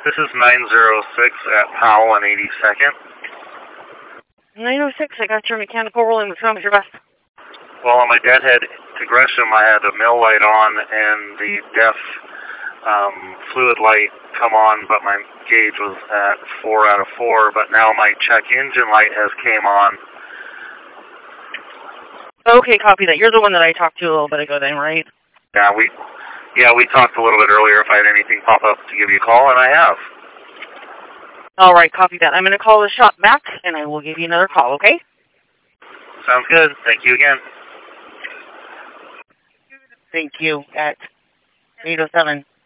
This is 906 at Powell and 82nd. 906, I got your mechanical rolling. What's wrong with your bus? Well, on my deadhead to Gresham, I had the mill light on and the DEF fluid light come on, but my gauge was at 4 out of 4, but now my check engine light has came on. Okay, copy that. You're the one that I talked to a little bit ago then, right? Yeah, we talked a little bit earlier if I had anything pop up to give you a call, and I have. All right, copy that. I'm going to call the shop back, and I will give you another call, okay? Sounds good. Thank you again. Thank you. At 8:07.